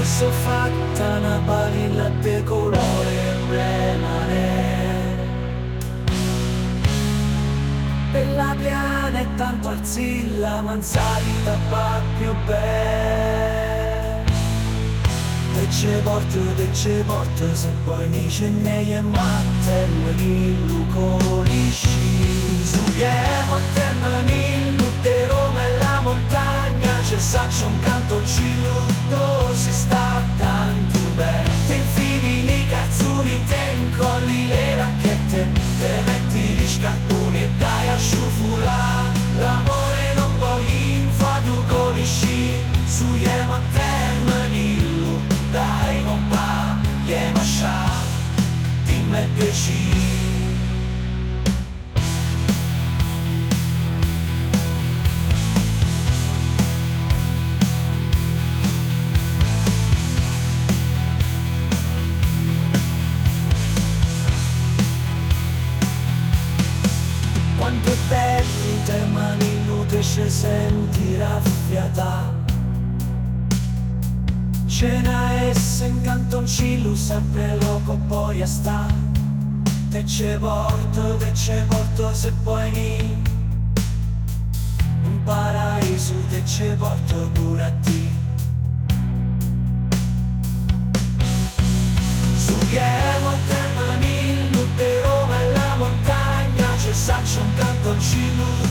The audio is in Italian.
so fatta una balilla per colore remare per la piana e tanto arzilla manzalita va più bene. E ce porto se poi mi ce ne è matte mi lucolisci su chiemo a termini de Roma e la montagna c'è saccio un cantoncillo si sta tanto bene te infili i cazzuri te incolli le racchette te metti gli scarponi e dai a sciufula l'amore non vuoi infadu con i sci su chiemo a termini dai non va chiemo a scià dimmi piacere. Quanto è bello te mani nude ci senti raffiata cena esse in cantoncillo sempre loco poi a sta te ce porto se poi ni un paraiso te ce porto pure a te su chiemo a te mani nude Roma e la montagna c'è saccio un cantoncillo